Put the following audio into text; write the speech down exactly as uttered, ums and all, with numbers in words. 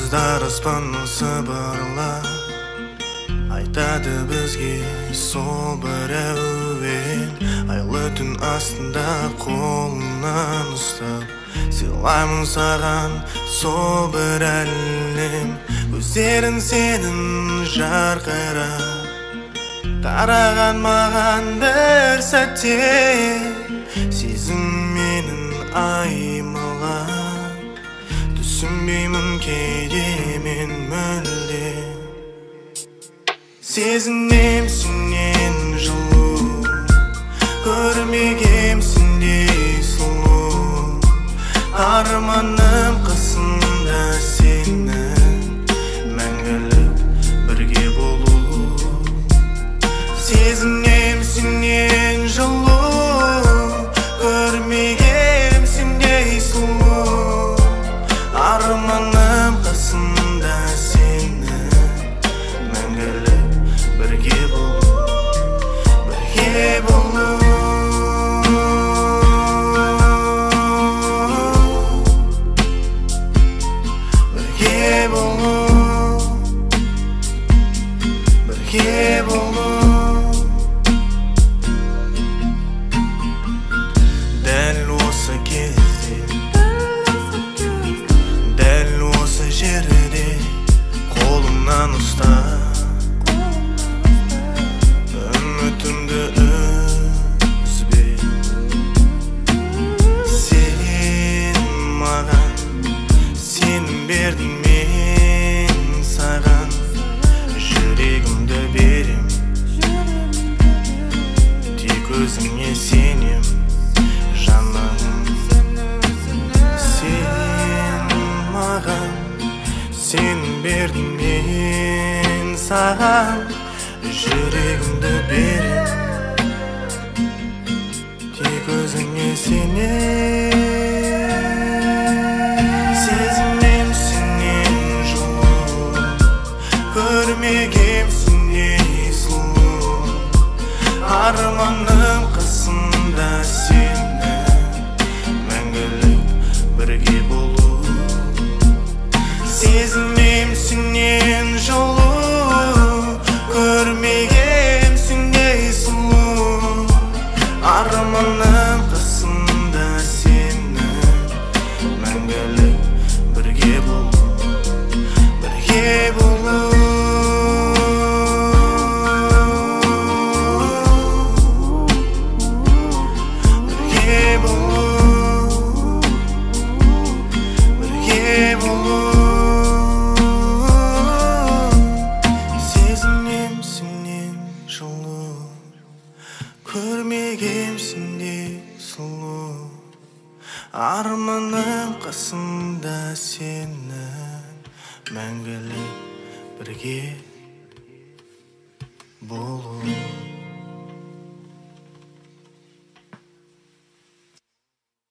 Жұлдыздар аспанның сыбырлап айтады бізге сол бір әуен. Айлы түн астында қолынан ұстап сыйлаймын саған сол бір әлем. Көздерің сенің жарқырап қараған маған бір сәтте, сезім менің аймалап түсінбеймін кейде мен мүлде. Сезінем сенен жылу, көрмегем сендей сұлу. Арманым қасымда сенің, мәңгілік бірге болу. Сезінем сенен жылу, көрмегем сендей сұлу. Арманым қасымда сенің, мәңгілік бірге болу, бірге болу. Бірге болу, бірге болу. Дәл осы кезде, дәл осы жерде қолымнан ұста. Үмітімді үзбе, сен маған сенім бердің, мен саған жүрегімді берем. Тек өзіңе сенем жаным. Сен маған сенім бердің, мен саған жүрегімді берем. Тек өзіңе сенем. Сезінем сенен жылу, көрмегем сендей сұлу. Арманым қасымда сенің, мәңгілік бірге болу. Сезінем сенен жылу, көрмегем сендей сұлу. Арманым қасымда сенің, мәңгілік бірге болу, бірге болу. Бірге болу, бірге болу. Сезінем сенен жылу, көрмегем сендей сұлу. Арманым қасымда сенің, мәңгілік бірге болу.